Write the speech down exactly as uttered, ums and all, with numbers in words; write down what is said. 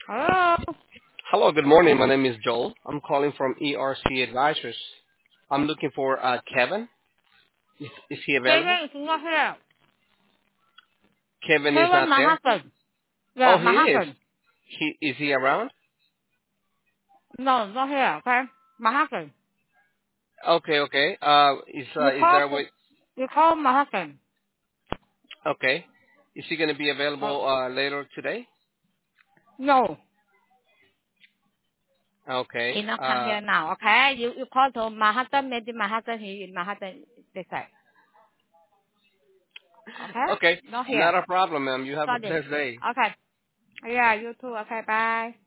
Hello. Hello, good morning. My name is Joel. I'm calling from E R C Advisors. I'm looking for uh, Kevin. Is, is he available? Kevin is not here. Kevin is Kevin, not my there. husband. Yeah, Oh, he my is. husband. He is he around? No, not here. Okay, my husband. Okay, okay. Uh, is uh, You is call there a for, way? you call my husband. Okay. Is he going to be Uh, available uh, later today? no, he Okay. not come Uh, here now. Okay, you you call to my husband. Maybe my husband he in my husband they say. Okay, okay. not here. Not a problem, ma'am. You have a Sorry. blessed day. Okay. Yeah, you too. Okay, bye.